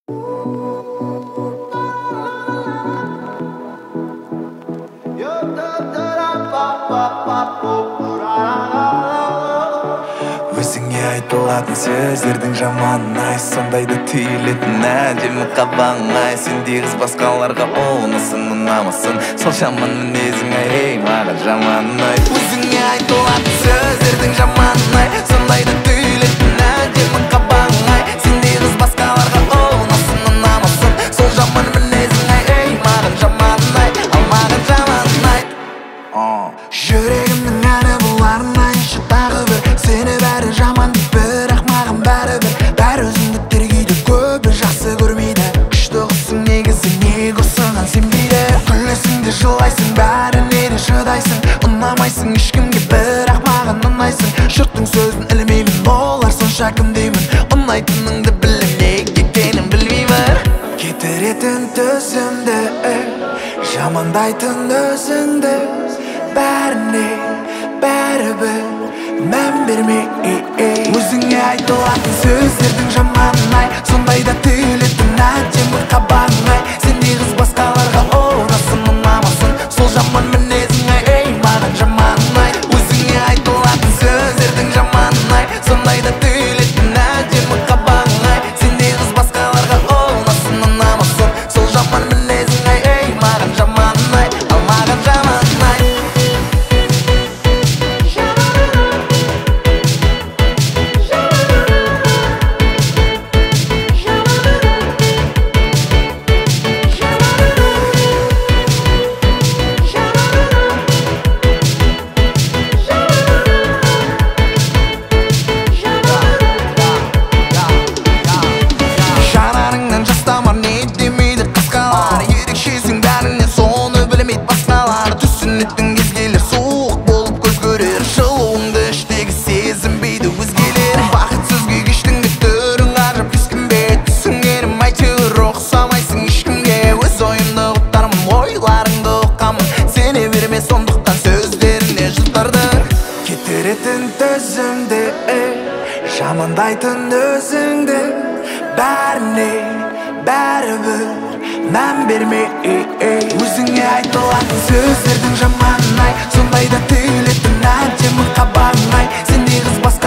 Өзіңе айтылатын сөздердің жаманай, сондайды түйілетін әдемі қабаңай. Сендей қыз басқаларға ұнасың, ұнамасын, сол жаман мінезің ей маған жаманай. Өзіңе айтылатын сөздердің жаманай, сондайды түйілетін әдемі қабаңай. Сендей қыз басқаларға ұнасың, ұнамасын, сол жаман мінезің ей маған жаманай, ал маған жаманай. Жүрегімнің әні бұл арнайшы тағы бір, сені бәрі жаман деп, бірақ маған бәрібір. Бәрі өзіңді тергейді, көбі жақсы көрмейді. Күшті қызсың негізі, неге осыған сенбейді. Күлесің де жылайсың, бәріне де шыдайсың. Ұнамайсың ешкімге, бірақ маған ұнайсың. Жұрттың сөзін ілмеймін, олар сонша кім деймін. Ұнайтыныңды білем, неге екенін білмеймін. Кетіретін төзімді, жамандайтын өзіңді. Бәріне бәрібір мән берме. Өзіңе айтылатын сөздердің жаманай, сондайда түйілетін әдемі қабаңай. Сендей қыз басқаларға ұнасың, ұнамасын, сол жаман мінезің ей маған жаманай. Өзіңе айтылатын сөздердің жаманай, сондайда түйілетін әдемі қабаңай. Сендей қыз басқаларға ұнасың, ұнамасын, сол жаман мінезің ей маған жаманай, ал маған жаманай. Түсінетін кезгелер суық болып көз көрер, жылуыңды іштегі сезінбейді өзгелер. Бақытсыз күй кештің де түрің ғажап кескінбе, түсінгенім әйтеуір ұқсамайсың ешкімге. Өз ойымды ұқтармын, ойларыңды ұққамын, сене берме сондықтан сөздеріне жұтардың. Кетіретін төзімді, жамандайтын өзіңді. Бәріне бәрібір мән берме. Өзіңе айтылатын сөздердің жаманай, сондайда түйілетін әдемі қабаңай. Сендей қыз басқа